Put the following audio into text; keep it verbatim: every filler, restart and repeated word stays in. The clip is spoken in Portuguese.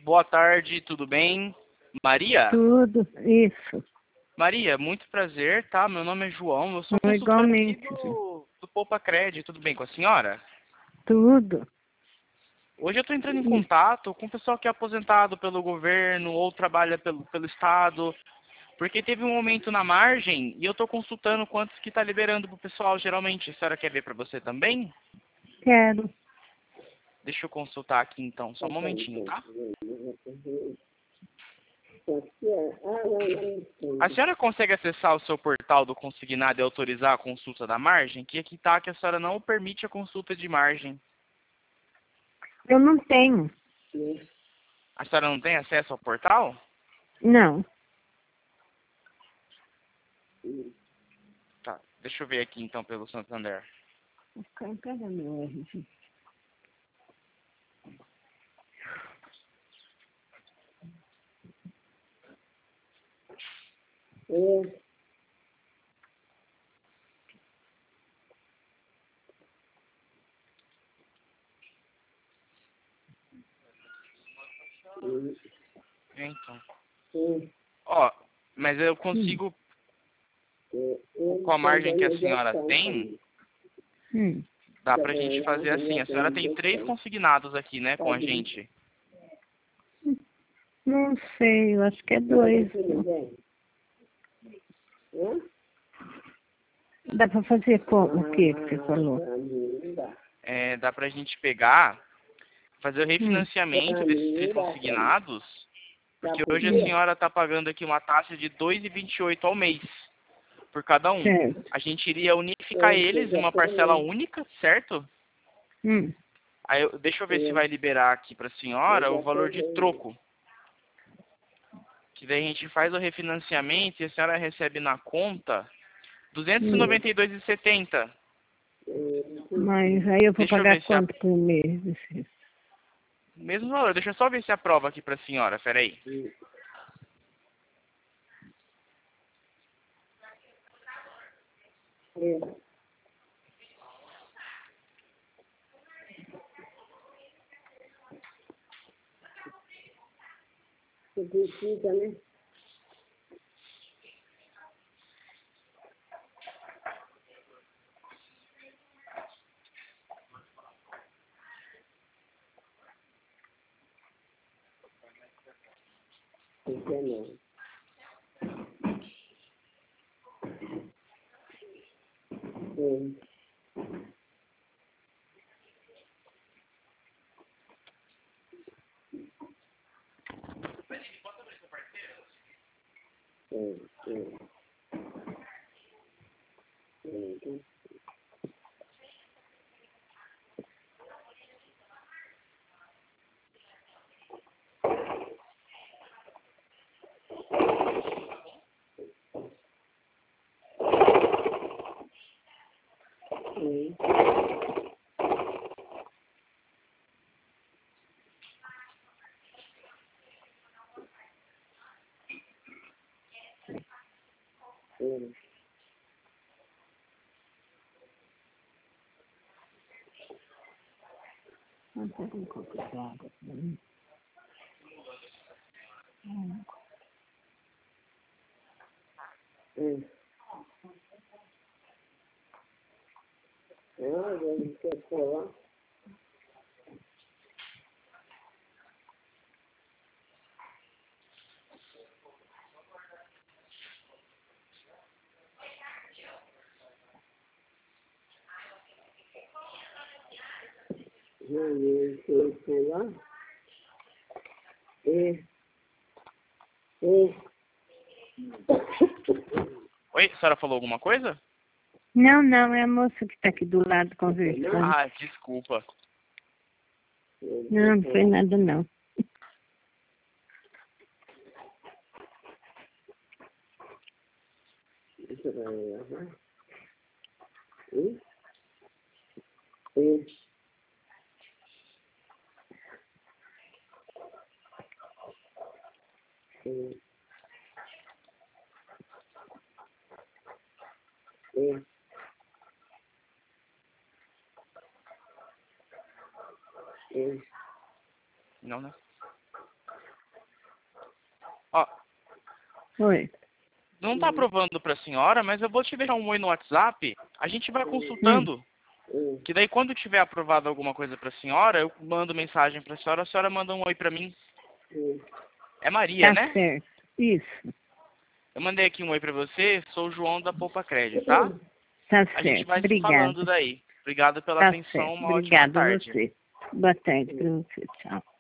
Boa tarde, tudo bem? Maria? Tudo, isso. Maria, muito prazer, tá? Meu nome é João, eu sou Não, consultor aqui igualmente. do, do Poupa Cred, tudo bem com a senhora? Tudo. Hoje eu estou entrando em Isso. contato com o pessoal que é aposentado pelo governo ou trabalha pelo, pelo Estado, porque teve um aumento na margem e eu estou consultando quantos que está liberando para o pessoal geralmente. A senhora quer ver para você também? Quero. Deixa eu consultar aqui então, só um momentinho, tá? A senhora consegue acessar o seu portal do consignado e autorizar a consulta da margem? Que aqui está que a senhora não permite a consulta de margem. Eu não tenho. A senhora não tem acesso ao portal? Não. Tá, deixa eu ver aqui então pelo Santander. Cadê meu R G? É. Então. Ó, mas eu consigo, com a margem que a senhora tem, Hum. dá pra gente fazer assim. A senhora tem três consignados aqui, né, com a gente. Não sei, eu acho que é dois. Dá para fazer como? O que que você falou? É, dá pra gente pegar, fazer o refinanciamento Hum. desses três consignados, porque hoje a senhora está pagando aqui uma taxa de dois reais e vinte e oito ao mês, por cada um. Certo. A gente iria unificar eles em uma parcela única, certo? Hum. Aí, eu- deixa eu ver se vai liberar aqui para a senhora o valor de troco. Que daí a gente faz o refinanciamento e a senhora recebe na conta duzentos e noventa e dois reais e setenta centavos. Mas aí eu vou Deixa eu pagar ver se a... quanto por mês? Mesmo valor, deixa eu só ver se aprova aqui para a senhora, peraí. É. Você precisa, né? Entendeu? Sim. Sim, sim. Sim. Sim. Sim. Não pega um copo de água pra mim. Hum. Hum. Ah, ele quer falar. Ele quer falar. É. É. Oi, a senhora falou alguma coisa? Não, não, é a moça que está aqui do lado conversando. Ah, desculpa. Não, não foi nada não. Isso vai, aham. Hum? Hum. Hum. Hum. Hum. Não, né? Ó, Oi. não tá aprovando pra senhora, mas eu vou te deixar um oi no WhatsApp. A gente vai consultando. Hum. Que daí quando tiver aprovado alguma coisa pra senhora, eu mando mensagem pra senhora, a senhora manda um oi pra mim. Hum. É Maria, Tá né? certo. Isso. Eu mandei aqui um oi pra você, sou o João da Poupa Crédito, tá? Tá A gente certo. vai se Obrigada. falando daí. Obrigado pela Tá atenção, certo. uma ótima Obrigada a tarde. você. Boa tarde pra você. Tchau.